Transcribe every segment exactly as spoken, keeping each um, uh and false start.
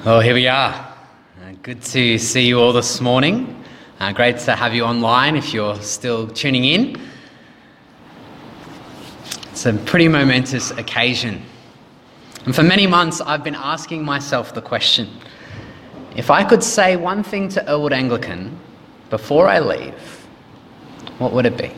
Well, here we are. Uh, good to see you all this morning. Uh, great to have you online if you're still tuning in. It's a pretty momentous occasion. And for many months, I've been asking myself the question, if I could say one thing to Elwood Anglican before I leave, what would it be?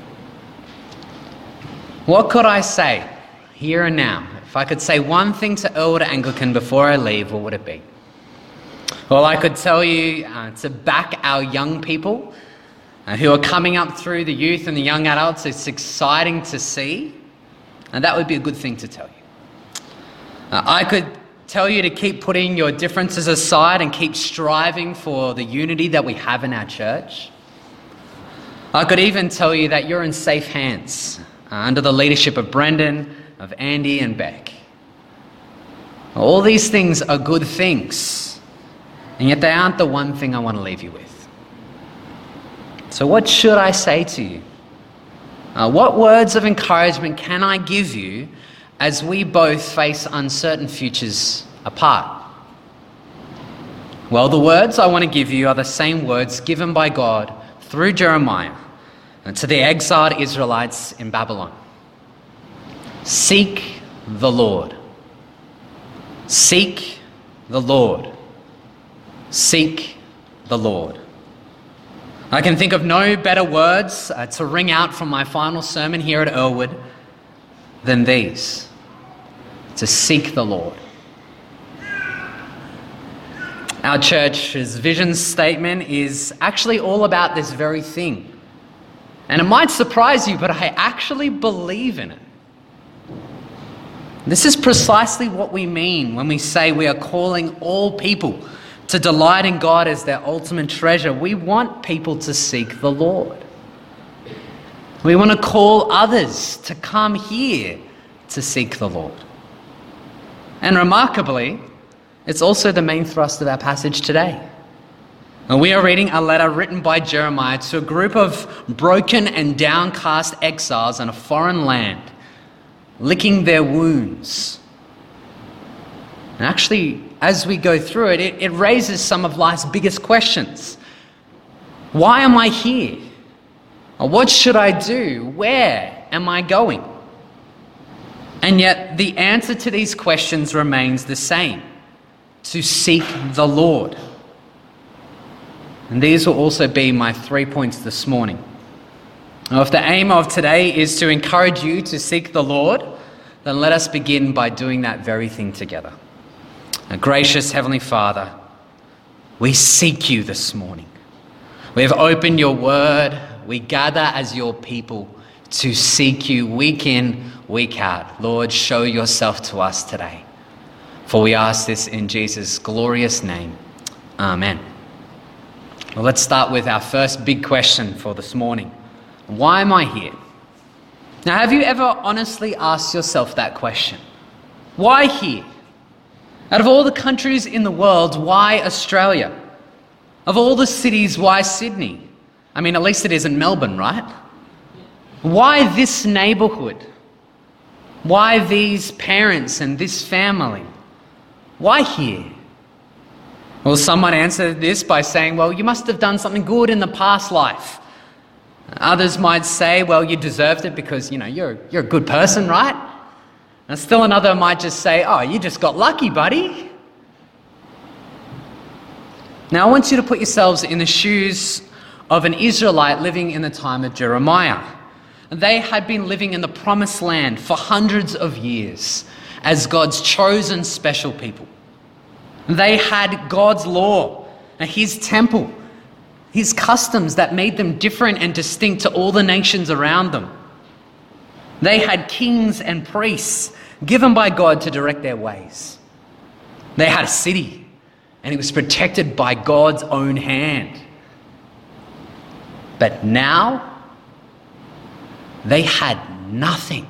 What could I say here and now? If I could say one thing to Elwood Anglican before I leave, what would it be? Well, I could tell you uh, to back our young people uh, who are coming up through the youth and the young adults. It's exciting to see, and that would be a good thing to tell you. Uh, I could tell you to keep putting your differences aside and keep striving for the unity that we have in our church. I could even tell you that you're in safe hands uh, under the leadership of Brendan, of Andy and Beck. All these things are good things. And yet they aren't the one thing I want to leave you with. So what should I say to you? Uh, what words of encouragement can I give you as we both face uncertain futures apart? Well, the words I want to give you are the same words given by God through Jeremiah to the exiled Israelites in Babylon. Seek the Lord. Seek the Lord. Seek the Lord. I can think of no better words uh, to ring out from my final sermon here at Elwood than these: to seek the Lord. Our church's vision statement is actually all about this very thing. And it might surprise you, but I actually believe in it. This is precisely what we mean when we say we are calling all people to delight in God as their ultimate treasure. We want people to seek the Lord. We want to call others to come here to seek the Lord. And remarkably, it's also the main thrust of our passage today. And we are reading a letter written by Jeremiah to a group of broken and downcast exiles in a foreign land, licking their wounds. And actually, as we go through it, it, it raises some of life's biggest questions. Why am I here? Or what should I do? Where am I going? And yet the answer to these questions remains the same: to seek the Lord. And these will also be my three points this morning. Now, if the aim of today is to encourage you to seek the Lord, then let us begin by doing that very thing together. Our gracious Heavenly Father, we seek you this morning. We have opened your word. We gather as your people to seek you week in, week out. Lord, show yourself to us today. For we ask this in Jesus' glorious name. Amen. Well, let's start with our first big question for this morning. Why am I here? Now, have you ever honestly asked yourself that question? Why here? Out of all the countries in the world, why Australia? Of all the cities, why Sydney? I mean, at least it isn't Melbourne, right? Why this neighbourhood? Why these parents and this family? Why here? Well, someone answered this by saying, well, you must have done something good in the past life. Others might say, well, you deserved it because, you know, you're, you're a good person, right? And still another might just say, oh, you just got lucky, buddy. Now, I want you to put yourselves in the shoes of an Israelite living in the time of Jeremiah. They had been living in the promised land for hundreds of years as God's chosen special people. They had God's law and his temple, his customs that made them different and distinct to all the nations around them. They had kings and priests given by God to direct their ways. They had a city, and it was protected by God's own hand. But now, they had nothing.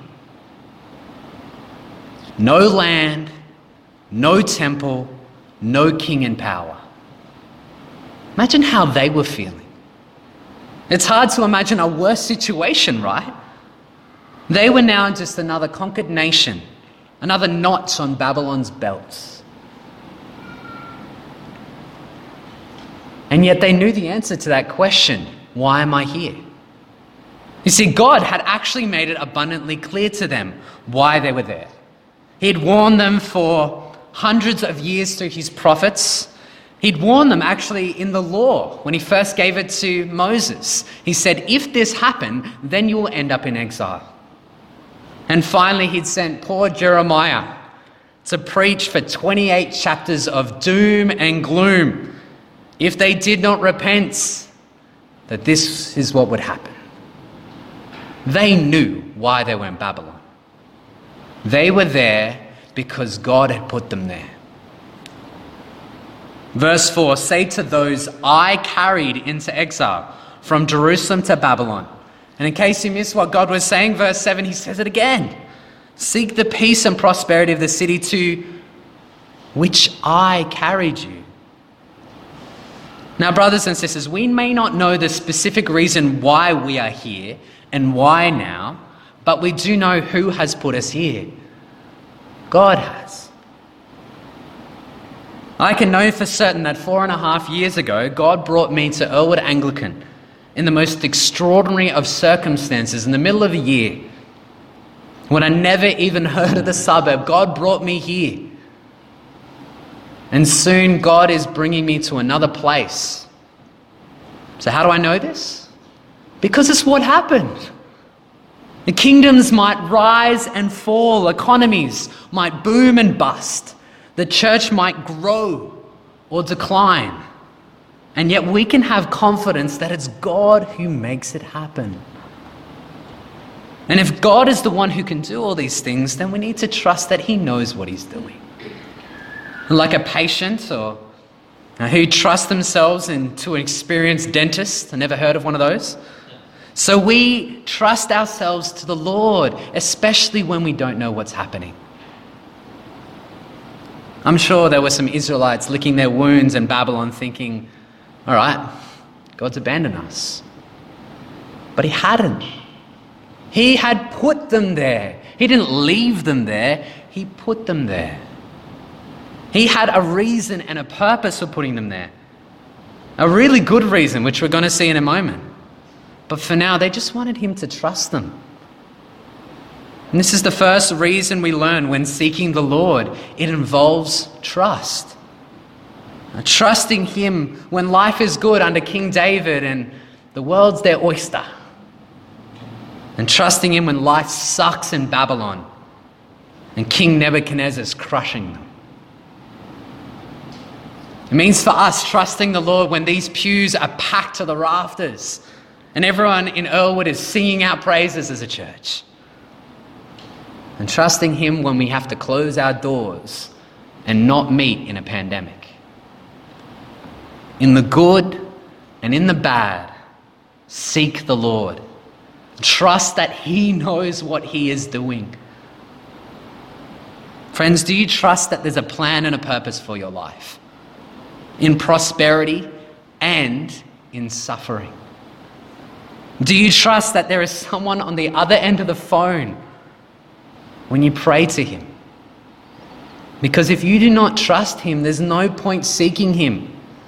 No land, no temple, no king in power. Imagine how they were feeling. It's hard to imagine a worse situation, right? They were now just another conquered nation, another notch on Babylon's belt. And yet they knew the answer to that question. Why am I here? You see, God had actually made it abundantly clear to them why they were there. He'd warned them for hundreds of years through his prophets. He'd warned them actually in the law when he first gave it to Moses. He said, if this happened, then you will end up in exile. And finally, he'd sent poor Jeremiah to preach for twenty-eight chapters of doom and gloom. If they did not repent, that this is what would happen. They knew why they were in Babylon. They were there because God had put them there. Verse four, say to those I carried into exile from Jerusalem to Babylon. And in case you missed what God was saying, verse seven, he says it again. Seek the peace and prosperity of the city to which I carried you. Now, brothers and sisters, we may not know the specific reason why we are here and why now, but we do know who has put us here. God has. I can know for certain that four and a half years ago, God brought me to Earlwood Anglican in the most extraordinary of circumstances in the middle of a year. When I never even heard of the suburb, God brought me here. And soon God is bringing me to another place. So how do I know this? Because it's what happened. The kingdoms might rise and fall, economies might boom and bust, the church might grow or decline, and yet we can have confidence that it's God who makes it happen. And if God is the one who can do all these things, then we need to trust that he knows what he's doing. Like a patient or who trusts themselves into an experienced dentist. I never heard of one of those. So we trust ourselves to the Lord, especially when we don't know what's happening. I'm sure there were some Israelites licking their wounds in Babylon thinking, all right, God's abandoned us. But he hadn't. He had put them there. He didn't leave them there. He put them there. He had a reason and a purpose for putting them there. A really good reason, which we're going to see in a moment. But for now, they just wanted him to trust them. And this is the first reason we learn when seeking the Lord. It involves trust. Trusting him when life is good under King David and the world's their oyster. And trusting him when life sucks in Babylon and King Nebuchadnezzar is crushing them. It means for us trusting the Lord when these pews are packed to the rafters and everyone in Earlwood is singing out praises as a church. And trusting him when we have to close our doors and not meet in a pandemic. In the good and in the bad, seek the Lord. Trust that he knows what he is doing. Friends, do you trust that there's a plan and a purpose for your life? In prosperity and in suffering? Do you trust that there is someone on the other end of the phone when you pray to him? Because if you do not trust him, there's no point seeking him.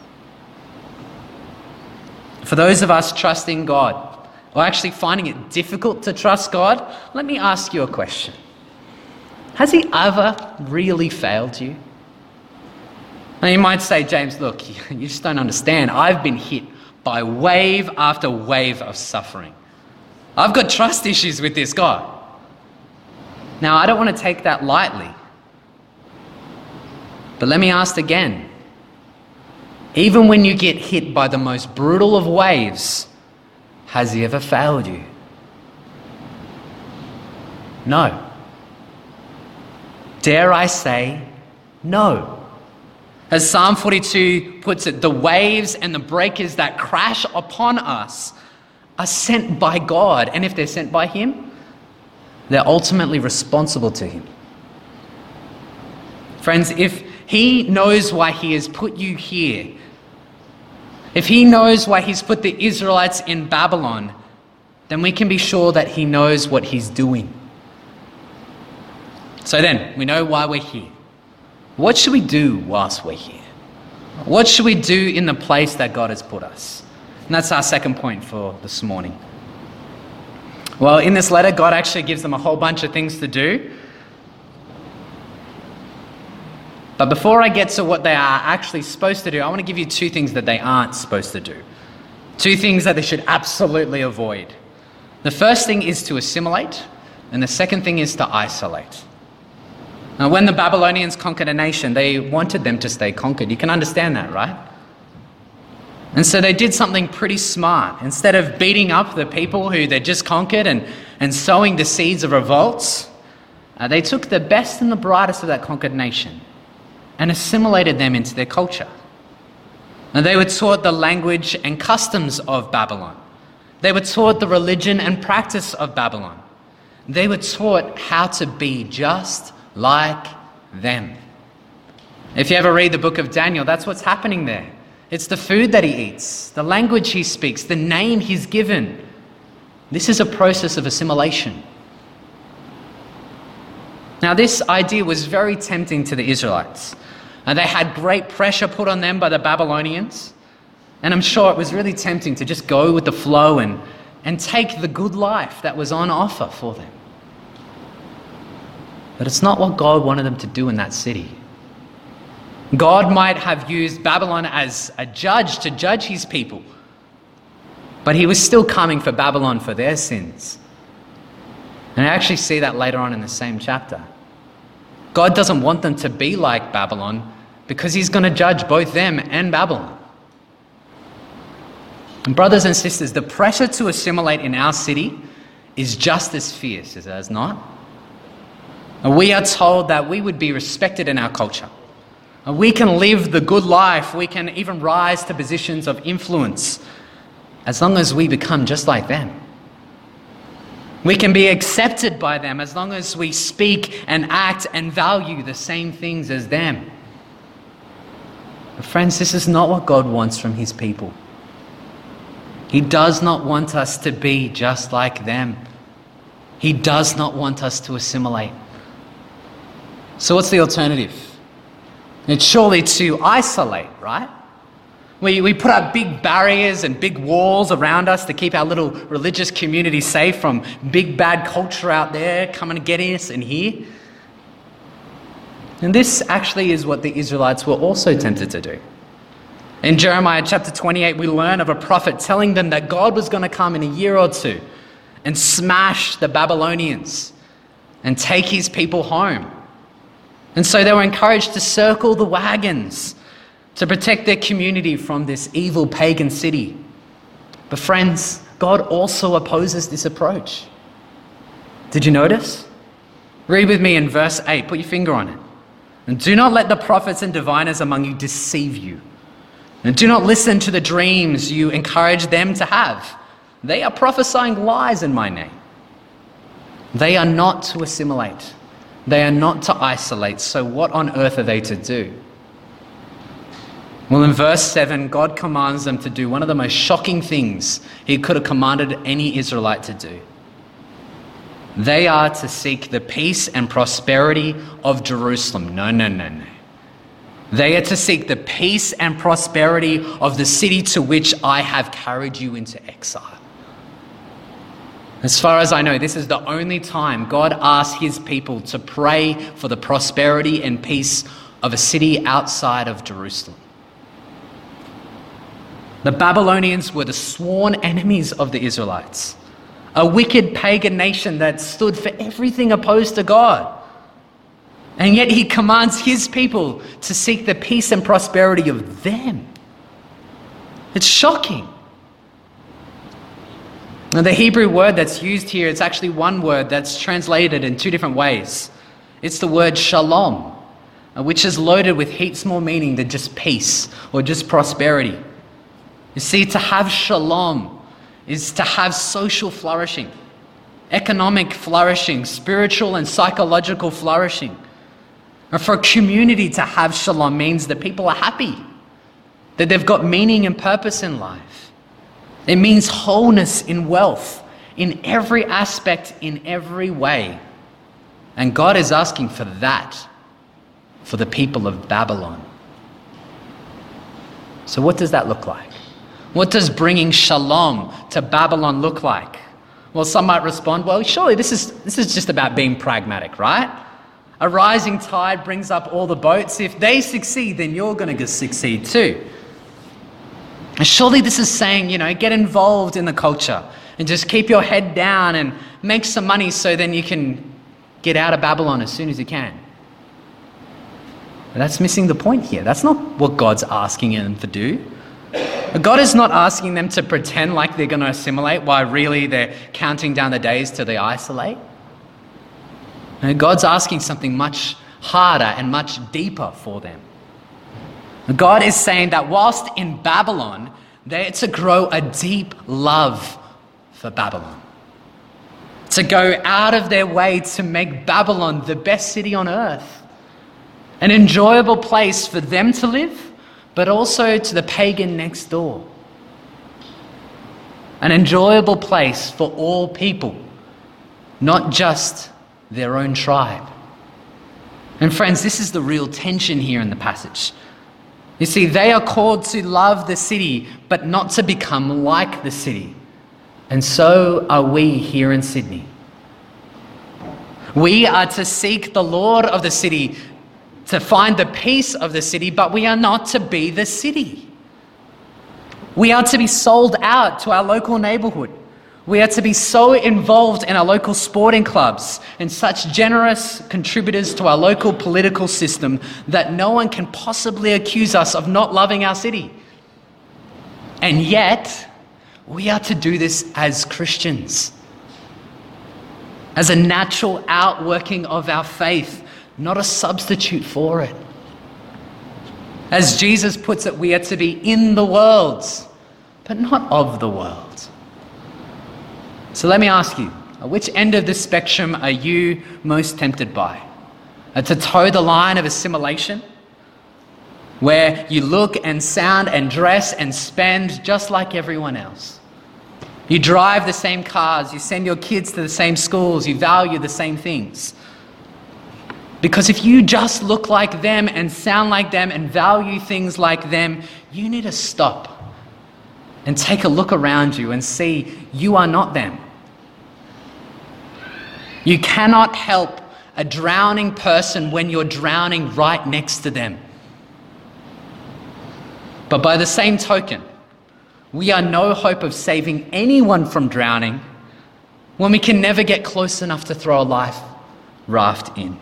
For those of us trusting God, or actually finding it difficult to trust God, let me ask you a question. Has he ever really failed you? Now you might say, James, look, you just don't understand. I've been hit by wave after wave of suffering. I've got trust issues with this God. Now, I don't want to take that lightly. But let me ask again. Even when you get hit by the most brutal of waves, has he ever failed you? No. Dare I say, no. As Psalm forty-two puts it, the waves and the breakers that crash upon us are sent by God. And if they're sent by him, they're ultimately responsible to him. Friends, if he knows why he has put you here, if he knows why he's put the Israelites in Babylon, then we can be sure that he knows what he's doing. So then, we know why we're here. What should we do whilst we're here? What should we do in the place that God has put us? And that's our second point for this morning. Well, in this letter, God actually gives them a whole bunch of things to do. But before I get to what they are actually supposed to do, I want to give you two things that they aren't supposed to do. Two things that they should absolutely avoid. The first thing is to assimilate, and the second thing is to isolate. Now, when the Babylonians conquered a nation, they wanted them to stay conquered. You can understand that, right? And so they did something pretty smart. Instead of beating up the people who they just conquered and, and sowing the seeds of revolts, uh, they took the best and the brightest of that conquered nation and assimilated them into their culture. And they were taught the language and customs of Babylon. They were taught the religion and practice of Babylon. They were taught how to be just like them. If you ever read the book of Daniel, that's what's happening there. It's the food that he eats, the language he speaks, the name he's given. This is a process of assimilation. Now, this idea was very tempting to the Israelites. And they had great pressure put on them by the Babylonians. And I'm sure it was really tempting to just go with the flow and, and take the good life that was on offer for them. But it's not what God wanted them to do in that city. God might have used Babylon as a judge to judge his people, but he was still coming for Babylon for their sins. And I actually see that later on in the same chapter. God doesn't want them to be like Babylon because he's going to judge both them and Babylon. And brothers and sisters, the pressure to assimilate in our city is just as fierce, is it not? And we are told that we would be respected in our culture. And we can live the good life. We can even rise to positions of influence as long as we become just like them. We can be accepted by them as long as we speak and act and value the same things as them. But friends, this is not what God wants from his people. He does not want us to be just like them. He does not want us to assimilate. So what's the alternative? It's surely to isolate, right? We, we put up big barriers and big walls around us to keep our little religious community safe from big bad culture out there coming to get us in here. And this actually is what the Israelites were also tempted to do. In Jeremiah chapter twenty-eight, we learn of a prophet telling them that God was going to come in a year or two and smash the Babylonians and take his people home. And so they were encouraged to circle the wagons to protect their community from this evil pagan city. But friends, God also opposes this approach. Did you notice? Read with me in verse eight. Put your finger on it. And do not let the prophets and diviners among you deceive you. And do not listen to the dreams you encourage them to have. They are prophesying lies in my name. They are not to assimilate. They are not to isolate. So what on earth are they to do? Well, in verse seven, God commands them to do one of the most shocking things he could have commanded any Israelite to do. They are to seek the peace and prosperity of Jerusalem. No, no, no, no. They are to seek the peace and prosperity of the city to which I have carried you into exile. As far as I know, this is the only time God asks his people to pray for the prosperity and peace of a city outside of Jerusalem. The Babylonians were the sworn enemies of the Israelites, a wicked pagan nation that stood for everything opposed to God. And yet he commands his people to seek the peace and prosperity of them. It's shocking. Now, the Hebrew word that's used here, it's actually one word that's translated in two different ways. It's the word shalom, which is loaded with heaps more meaning than just peace or just prosperity. You see, to have shalom is to have social flourishing, economic flourishing, spiritual and psychological flourishing. Or for a community to have shalom means that people are happy, that they've got meaning and purpose in life. It means wholeness in wealth, in every aspect, in every way. And God is asking for that for the people of Babylon. So what does that look like? What does bringing shalom to Babylon look like? Well, some might respond, well, surely this is, this is just about being pragmatic, right? A rising tide brings up all the boats. If they succeed, then you're going to succeed too. And surely this is saying, you know, get involved in the culture and just keep your head down and make some money so then you can get out of Babylon as soon as you can. But that's missing the point here. That's not what God's asking them to do. God is not asking them to pretend like they're going to assimilate while really they're counting down the days till they isolate. And God's asking something much harder and much deeper for them. God is saying that whilst in Babylon, they're to grow a deep love for Babylon. To go out of their way to make Babylon the best city on earth. An enjoyable place for them to live, but also to the pagan next door. An enjoyable place for all people, not just their own tribe. And friends, this is the real tension here in the passage. You see, they are called to love the city, but not to become like the city. And so are we here in Sydney. We are to seek the Lord of the city, to find the peace of the city, but we are not to be the city. We are to be sold out to our local neighbourhood. We are to be so involved in our local sporting clubs and such generous contributors to our local political system that no one can possibly accuse us of not loving our city. And yet, we are to do this as Christians, as a natural outworking of our faith, not a substitute for it. As Jesus puts it, we are to be in the world, but not of the world. So let me ask you, at which end of the spectrum are you most tempted by? Uh, to toe the line of assimilation, where you look and sound and dress and spend just like everyone else. You drive the same cars, you send your kids to the same schools, you value the same things. Because if you just look like them and sound like them and value things like them, you need to stop and take a look around you and see you are not them. You cannot help a drowning person when you're drowning right next to them. But by the same token, we are no hope of saving anyone from drowning when we can never get close enough to throw a life raft in.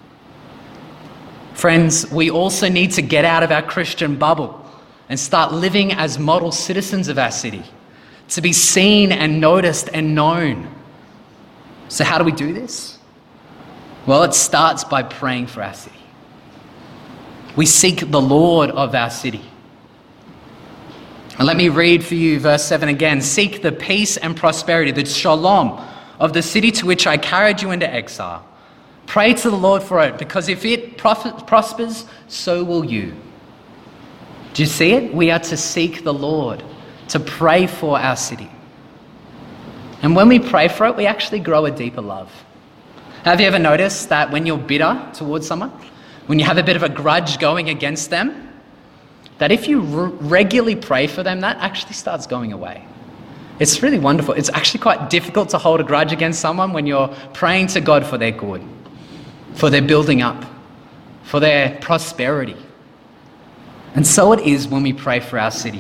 Friends, we also need to get out of our Christian bubble and start living as model citizens of our city, to be seen and noticed and known. So how do we do this? Well, it starts by praying for our city. We seek the Lord of our city. And let me read for you verse seven again. Seek the peace and prosperity, the shalom of the city to which I carried you into exile. Pray to the Lord for it, because if it prospers, so will you. Do you see it? We are to seek the Lord, to pray for our city. And when we pray for it, we actually grow a deeper love. Have you ever noticed that when you're bitter towards someone, when you have a bit of a grudge going against them, that if you r- regularly pray for them, that actually starts going away? It's really wonderful. It's actually quite difficult to hold a grudge against someone when you're praying to God for their good, for their building up, for their prosperity. And so it is when we pray for our city.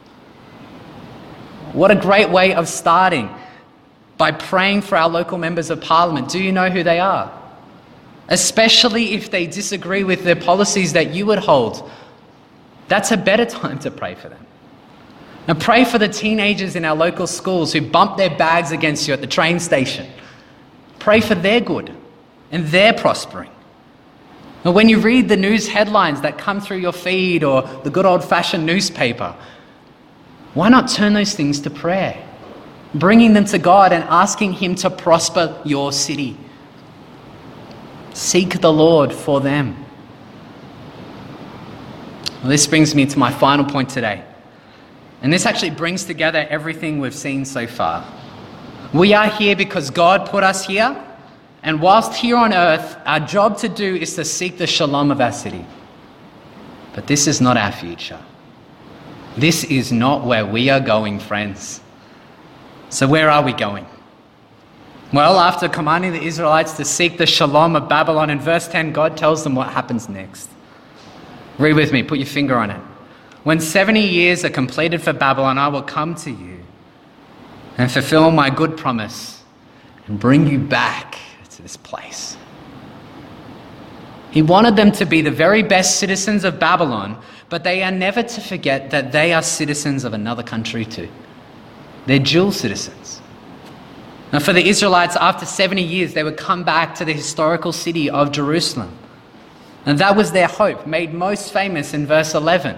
What a great way of starting, by praying for our local members of parliament. Do you know who they are? Especially if they disagree with the policies that you would hold. That's a better time to pray for them. And pray for the teenagers in our local schools who bump their bags against you at the train station. Pray for their good and their prospering. And when you read the news headlines that come through your feed or the good old-fashioned newspaper, why not turn those things to prayer? Bringing them to God and asking Him to prosper your city. Seek the Lord for them. Well, this brings me to my final point today. And this actually brings together everything we've seen so far. We are here because God put us here, and whilst here on earth, our job to do is to seek the shalom of our city. But this is not our future. This is not where we are going, friends. So where are we going? Well, after commanding the Israelites to seek the shalom of Babylon, in verse ten, God tells them what happens next. Read with me, put your finger on it. When seventy years are completed for Babylon, I will come to you and fulfill my good promise and bring you back to this place. He wanted them to be the very best citizens of Babylon, but they are never to forget that they are citizens of another country too. They're dual citizens. Now, for the Israelites, after seventy years, they would come back to the historical city of Jerusalem. And that was their hope, made most famous in verse eleven.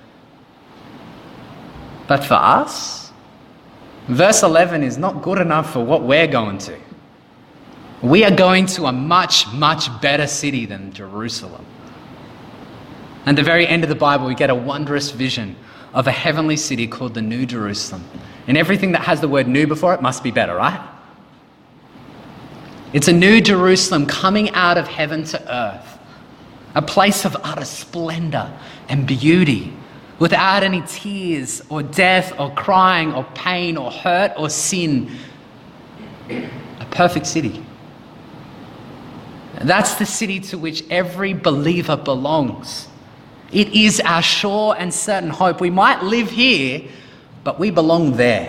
But for us, verse eleven is not good enough for what we're going to. We are going to a much, much better city than Jerusalem. And at the very end of the Bible, we get a wondrous vision of a heavenly city called the New Jerusalem. And everything that has the word new before it must be better, right? It's a new Jerusalem coming out of heaven to earth, a place of utter splendor and beauty, without any tears or death or crying or pain or hurt or sin. A perfect city. That's the city to which every believer belongs. It is our sure and certain hope. We might live here, but we belong there.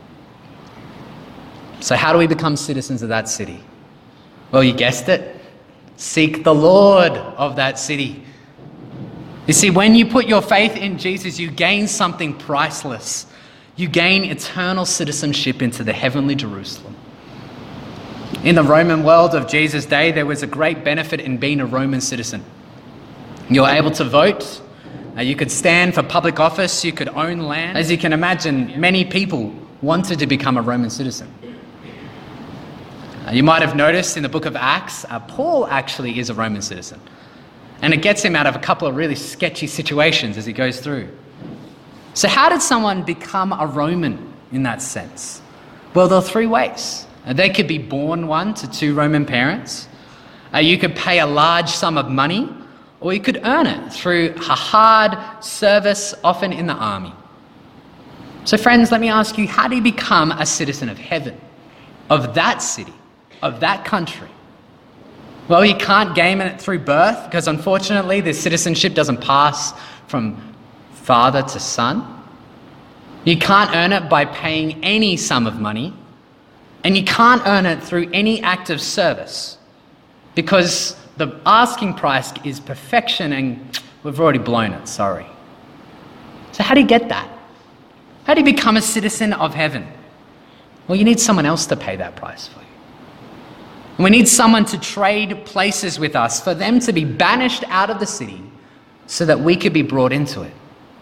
So how do we become citizens of that city? Well, you guessed it. Seek the Lord of that city. You see, when you put your faith in Jesus, you gain something priceless. You gain eternal citizenship into the heavenly Jerusalem. In the Roman world of Jesus' day, there was a great benefit in being a Roman citizen. You were able to vote. Uh, you could stand for public office. You could own land. As you can imagine, many people wanted to become a Roman citizen. Uh, you might have noticed in the book of Acts, uh, Paul actually is a Roman citizen. And it gets him out of a couple of really sketchy situations as he goes through. So how did someone become a Roman in that sense? Well, there are three ways. Uh, they could be born one to two Roman parents. Uh, you could pay a large sum of money, or you could earn it through a hard service, often in the army. So friends, let me ask you, how do you become a citizen of heaven, of that city, of that country? Well, you can't gain it through birth, because unfortunately the citizenship doesn't pass from father to son. You can't earn it by paying any sum of money, and you can't earn it through any act of service, because the asking price is perfection and we've already blown it, sorry. So how do you get that? How do you become a citizen of heaven? Well, you need someone else to pay that price for you. And we need someone to trade places with us, for them to be banished out of the city so that we could be brought into it.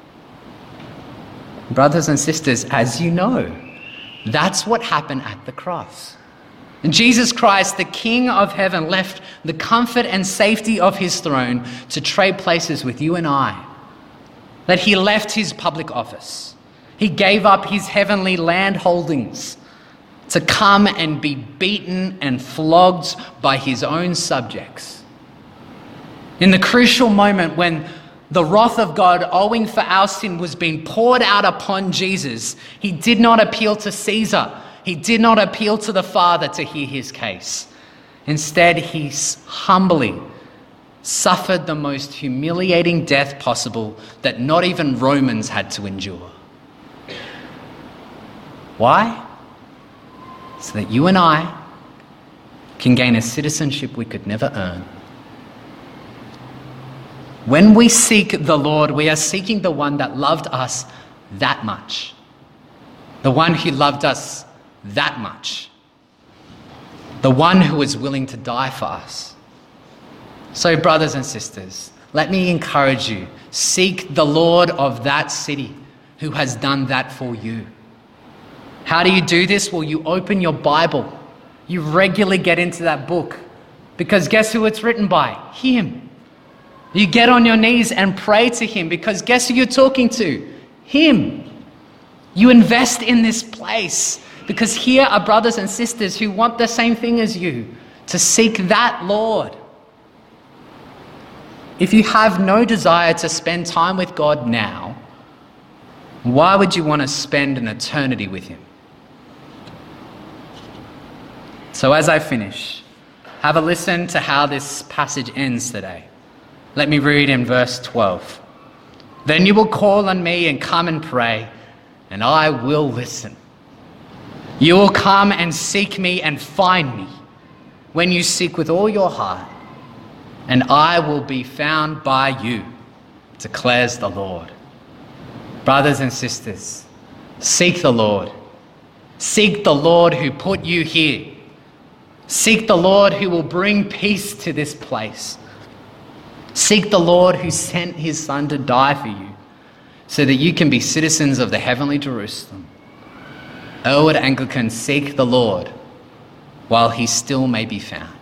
Brothers and sisters, as you know, that's what happened at the cross. And Jesus Christ, the King of heaven, left the comfort and safety of his throne to trade places with you and I. That he left his public office. He gave up his heavenly land holdings to come and be beaten and flogged by his own subjects. In the crucial moment when the wrath of God owing for our sin was being poured out upon Jesus, he did not appeal to Caesar. He did not appeal to the Father to hear his case. Instead, he humbly suffered the most humiliating death possible that not even Romans had to endure. Why? So that you and I can gain a citizenship we could never earn. When we seek the Lord, we are seeking the one that loved us that much. The one who loved us that much. The one who is willing to die for us. So, brothers and sisters, let me encourage you, seek the Lord of that city who has done that for you. How do you do this? Well, you open your Bible. You regularly get into that book, because guess who it's written by? Him. You get on your knees and pray to him, because guess who you're talking to? Him. You invest in this place, because here are brothers and sisters who want the same thing as you, to seek that Lord. If you have no desire to spend time with God now, Why would you want to spend an eternity with him? So as I finish, have a listen to how this passage ends today. Let me read in verse twelve. Then you will call on me and come and pray, and I will listen. You will come and seek me and find me when you seek with all your heart, and I will be found by you, declares the Lord. Brothers and sisters, seek the Lord. Seek the Lord who put you here. Seek the Lord who will bring peace to this place. Seek the Lord who sent his Son to die for you so that you can be citizens of the heavenly Jerusalem. Elwood Anglican, seek the Lord while he still may be found.